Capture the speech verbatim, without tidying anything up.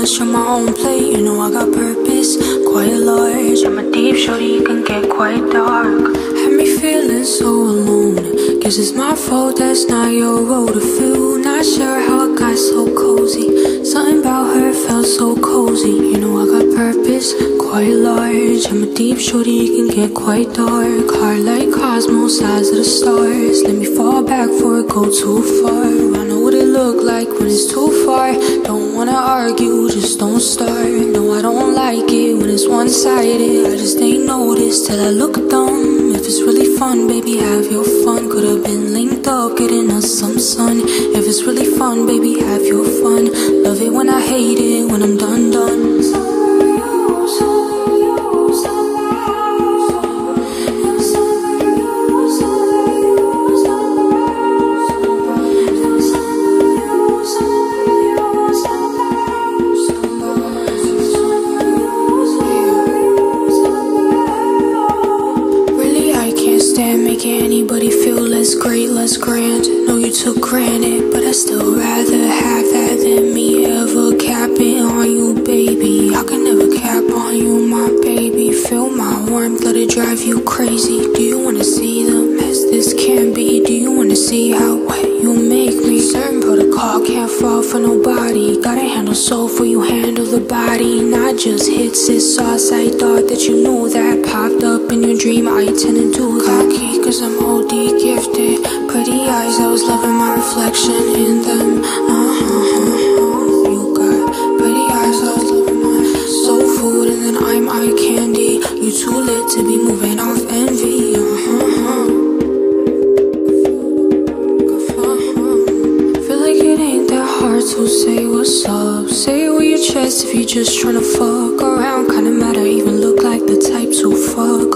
restaurant, my own plate. You know I got purpose, quite large. I'm a deep shorty, you can get quite dark. Had me feeling so alone. Guess it's my fault, that's not your role to feel. Not sure how I got so cozy. Something about her felt so cozy. You know I got purpose, quite large. I'm a deep shorty, you can get quite dark. Heart like cosmos, size of the stars. Let me fall back before it go too far. I know what it look like when it's too far. Don't wanna argue, just don't start. No, I don't like it when it's one-sided. I just ain't noticed till I look dumb. If it's really fun, baby, have your fun. Could've been linked up, getting us some sun. If it's really fun, baby, have your fun. Love it when I hate it, when I'm done, done. Making anybody feel less great, less grand. Know you took granted, but I still rather have that than me ever capping on you, baby. I can never cap on you, my baby. Feel my warmth, let it drive you crazy. Do you wanna see the mess this can be? Do you wanna see how wet you make me? Certain protocol can't fall for nobody. Gotta handle soul for you handle the body. Not just hits, it's sauce. I thought that you knew that. Popped up in your dream, I tend to do that. Cause I'm O D gifted. Pretty eyes, I was loving my reflection in them. Uh-huh. You got pretty eyes, I was loving my soul food. And then I'm eye candy. You too lit to be moving off envy. Uh-huh. Feel like it ain't that hard to say what's up. Say it with your chest if you're just tryna fuck around. Kinda matter, even look like the type to fuck.